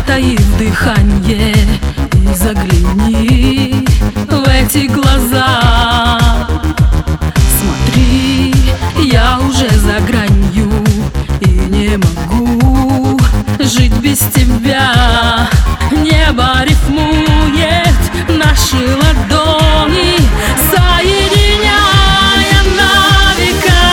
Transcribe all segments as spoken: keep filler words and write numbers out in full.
затаив дыхание, и загляни в эти глаза. Смотри, я уже за гранью и не могу жить без тебя. Небо рифмует наши ладони, соединяя на века.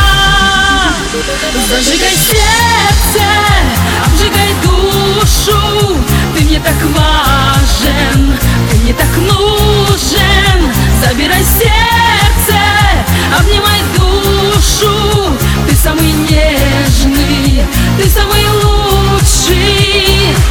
Зажигай сердце, обжигай душу. Ты мне так важен, ты мне так нужен. Забирай сердце, обнимай душу. Ты самый нежный, ты самый лучший.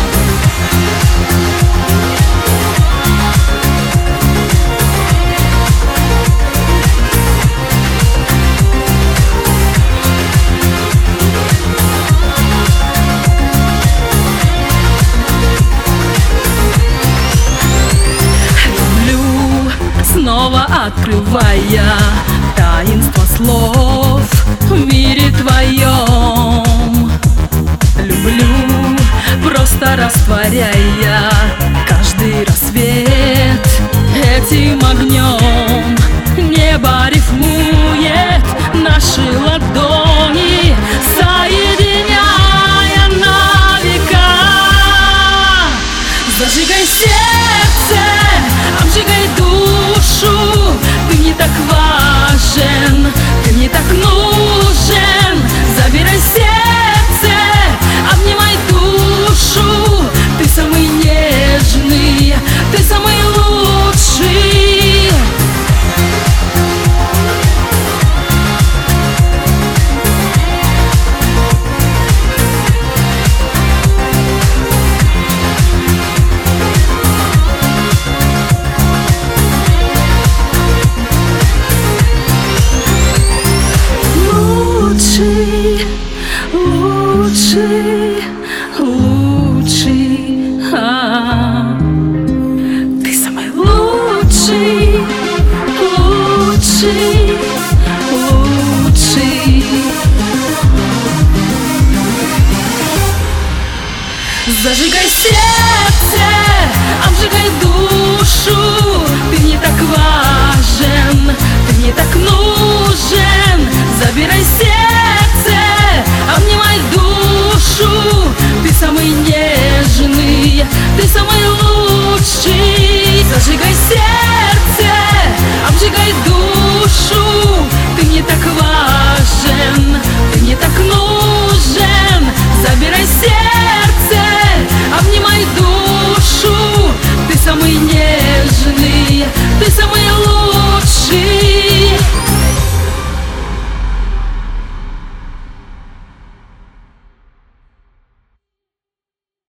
Снова открывая таинство слов в мире твоем. Люблю, просто растворяя каждый рассвет этим огнем. Небо рифмует наши ладони, соединяя на века. Зажигай сердце, обжигай душу. Ты мне так важен, ты мне так нужен. Забирай сердце, обнимай душу. Ты самый нежный, ты самый лучший. Лучший, лучший, а, ты самый лучший, лучший, лучший. Зажигай сердце, обжигай душу. Ты мне так важен, ты мне так нужен.